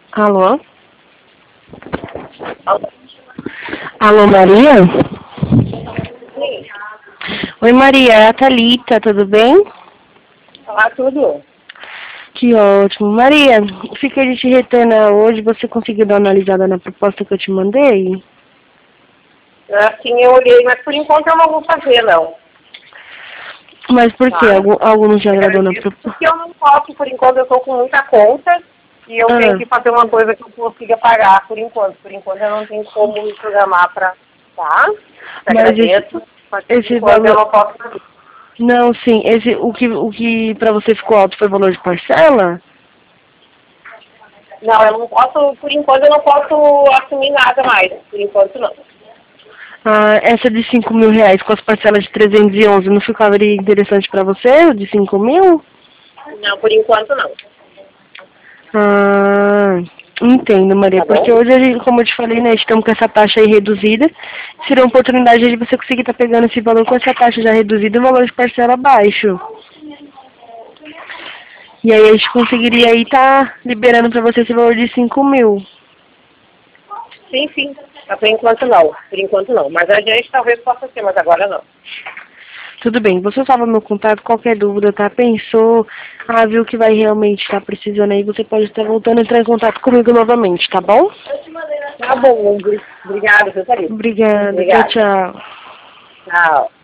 Alô? Alô, Maria? Sim. Oi, Maria, é a Thalita, tudo bem? Falar tudo. Que ótimo. Maria, fiquei de te retornar hoje, você conseguiu dar uma analisada na proposta que eu te mandei? Assim eu olhei, mas por enquanto eu não vou fazer, não. Mas por quê? Tá? Algo não te agradou na proposta? Porque eu não posso, por enquanto eu estou com muita conta e eu tenho que fazer uma coisa que eu consiga pagar por enquanto. Por enquanto eu não tenho como me programar para, tá? Te Mas agradeço, mas por esse enquanto eu valor... não posso fazer. Não, sim, o que pra você ficou alto foi o valor de parcela? Não, eu não posso, por enquanto eu não posso assumir nada mais. Por enquanto não. Ah, essa de 5 mil reais com as parcelas de 311 não ficaria interessante pra você, de 5 mil? Não, por enquanto não. Ah, entendo, Maria, Tá porque bom? hoje, como eu te falei, né, estamos com essa taxa aí reduzida, seria uma oportunidade de você conseguir estar pegando esse valor com essa taxa já reduzida e o valor de parcela baixo. E aí a gente conseguiria aí estar liberando para você esse valor de 5 mil. Sim, sim. Mas por enquanto não. Por enquanto não. Mas a gente talvez possa ser, mas agora não. Tudo bem, você salva meu contato, qualquer dúvida, tá? Pensou, viu que vai realmente estar precisando aí, você pode estar voltando a entrar em contato comigo novamente, tá bom? Tá bom, obrigada, seu Thalita. Obrigada, tchau, Obrigada. tchau. Tchau.